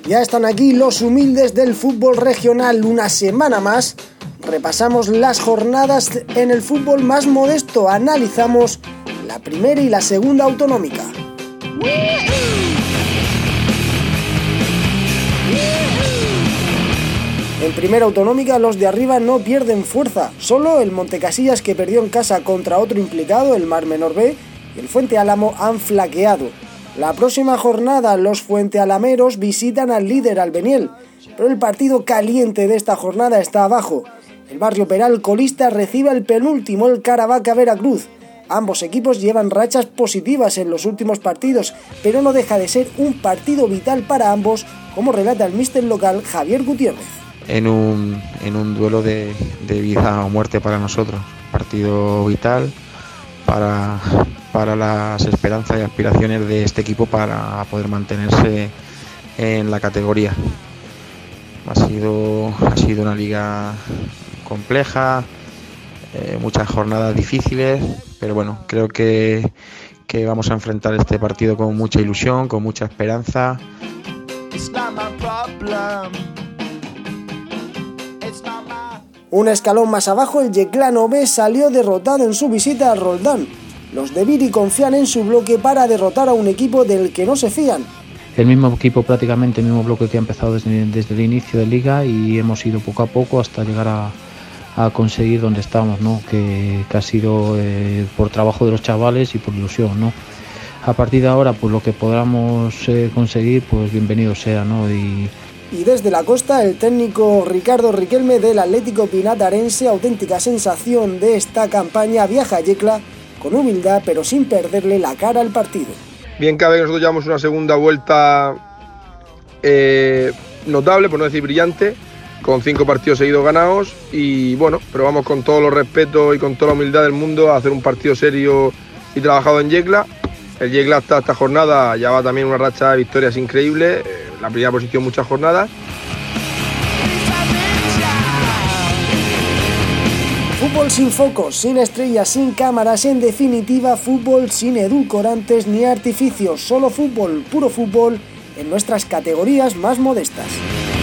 Ya están aquí los humildes del fútbol regional. Una semana más repasamos las jornadas en el fútbol más modesto. Analizamos la primera y la segunda autonómica. En primera autonómica los de arriba no pierden fuerza. Solo el Montecasillas, que perdió en casa contra otro implicado, el Mar Menor B, y el Fuente Álamo han flaqueado. La próxima jornada los fuentealameros visitan al líder, al Beniel, pero el partido caliente de esta jornada está abajo. El Barrio Peral, colista, recibe al penúltimo, el Caravaca Veracruz. Ambos equipos llevan rachas positivas en los últimos partidos, pero no deja de ser un partido vital para ambos, como relata el míster local Javier Gutiérrez. En un duelo de vida o muerte para nosotros, partido vital para las esperanzas y aspiraciones de este equipo para poder mantenerse en la categoría. Ha sido una liga compleja, muchas jornadas difíciles, pero bueno, creo que vamos a enfrentar este partido con mucha ilusión, con mucha esperanza. Un escalón más abajo, el Yeclano B salió derrotado en su visita al Roldán. Los de Viri confían en su bloque para derrotar a un equipo del que no se fían. El mismo equipo, prácticamente el mismo bloque que ha empezado desde el inicio de liga, y hemos ido poco a poco hasta llegar a conseguir donde estamos, ¿no? Que ha sido por trabajo de los chavales y por ilusión, ¿no? A partir de ahora, pues lo que podamos conseguir, pues bienvenido sea, ¿no? Y desde la costa, el técnico Ricardo Riquelme del Atlético Pinatarense, auténtica sensación de esta campaña, viaja a Yecla con humildad pero sin perderle la cara al partido. Bien cabe que nosotros llevamos una segunda vuelta notable, por no decir brillante, con 5 partidos seguidos ganados, y bueno, pero vamos con todos los respetos y con toda la humildad del mundo a hacer un partido serio y trabajado en Yecla. El Yecla hasta esta jornada ya va también una racha de victorias increíble, la primera posición muchas jornadas. Fútbol sin focos, sin estrellas, sin cámaras, en definitiva fútbol sin edulcorantes ni artificios, solo fútbol, puro fútbol en nuestras categorías más modestas.